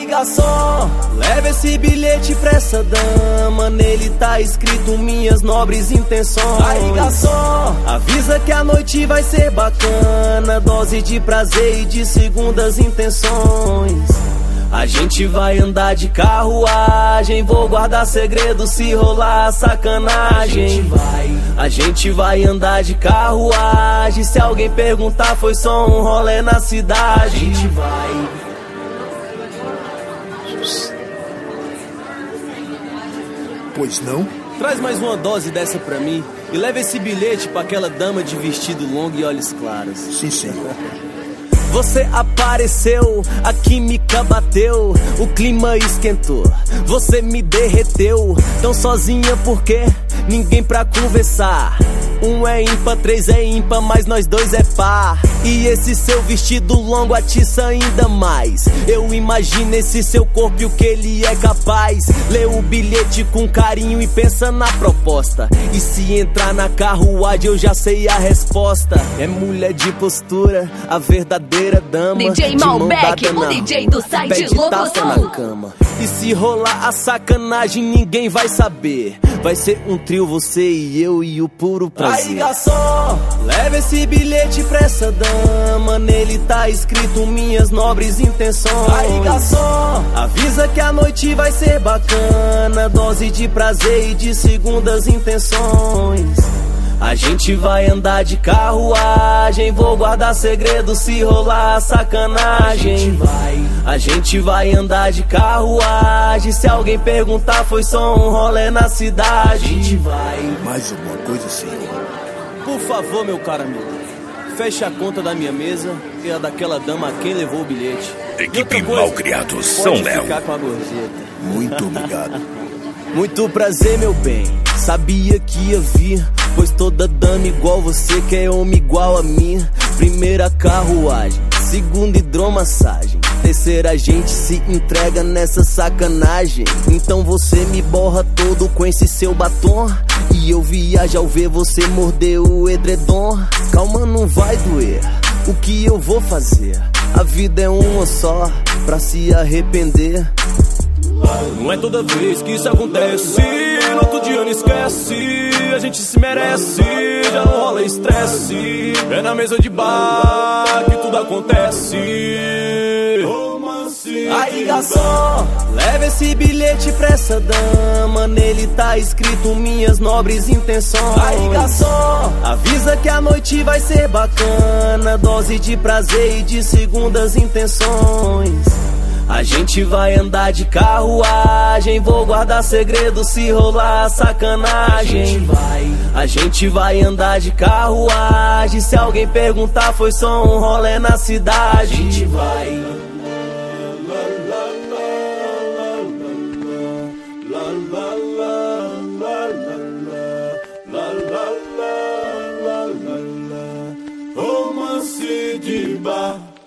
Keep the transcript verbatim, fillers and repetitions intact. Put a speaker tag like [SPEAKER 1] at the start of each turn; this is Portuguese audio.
[SPEAKER 1] Aí garçom, leva esse bilhete pra essa dama, nele tá escrito minhas nobres intenções. Aí garçom, avisa que a noite vai ser bacana, dose de prazer e de segundas intenções. A gente vai andar de carruagem, vou guardar segredo se rolar sacanagem. A gente vai, a gente vai andar de carruagem, se alguém perguntar foi só um rolê na cidade. A gente vai.
[SPEAKER 2] Pois não?
[SPEAKER 1] Traz mais uma dose dessa pra mim e leva esse bilhete pra aquela dama de vestido longo e olhos claros.
[SPEAKER 2] Sim, senhor.
[SPEAKER 1] Você apareceu, a química bateu, o clima esquentou, você me derreteu. Tão sozinha porque ninguém pra conversar. Um é ímpar, três é ímpar, mas nós dois é par. E esse seu vestido longo atiça ainda mais. Eu imagino esse seu corpo e o que ele é capaz. Lê o bilhete com carinho e pensa na proposta. E se entrar na carruagem eu já sei a resposta. É mulher de postura, a verdadeira dama.
[SPEAKER 3] D J Malbec, o D J do site Locosom.
[SPEAKER 1] E se rolar a sacanagem ninguém vai saber. Vai ser um trio, você e eu e o puro prazer. Aí garçom, leva esse bilhete pra essa dama, nele tá escrito minhas nobres intenções. Aí garçom, avisa que a noite vai ser bacana, dose de prazer e de segundas intenções. A gente vai andar de carruagem, vou guardar segredo se rolar sacanagem. A gente vai, a gente vai andar de carruagem, se alguém perguntar foi só um rolê na cidade. A gente vai.
[SPEAKER 2] Mais alguma coisa, senhor?
[SPEAKER 1] Por favor, meu caro amigo, feche a conta da minha mesa e a daquela dama a quem levou o bilhete.
[SPEAKER 4] Equipe Malcriados São Léo.
[SPEAKER 1] Ficar com a gorjeta.
[SPEAKER 2] Muito obrigado.
[SPEAKER 1] Muito prazer, meu bem, sabia que ia vir, pois toda dama igual você quer homem igual a mim. Primeira carruagem, segunda hidromassagem, terceira a gente se entrega nessa sacanagem. Então você me borra todo com esse seu batom, e eu viajo ao ver você morder o edredom. Calma, não vai doer, o que eu vou fazer? A vida é uma só, pra se arrepender. Não é toda vez que isso acontece, no outro dia não esquece, a gente se merece, já não rola estresse. É na mesa de bar que tudo acontece. Aí garçom, leva esse bilhete pra essa dama, nele tá escrito minhas nobres intenções. Aí garçom, avisa que a noite vai ser bacana, dose de prazer e de segundas intenções. A gente vai andar de carruagem, vou guardar segredo se rolar sacanagem. A gente vai, a gente vai andar de carruagem, se alguém perguntar foi só um rolê na cidade. A gente vai.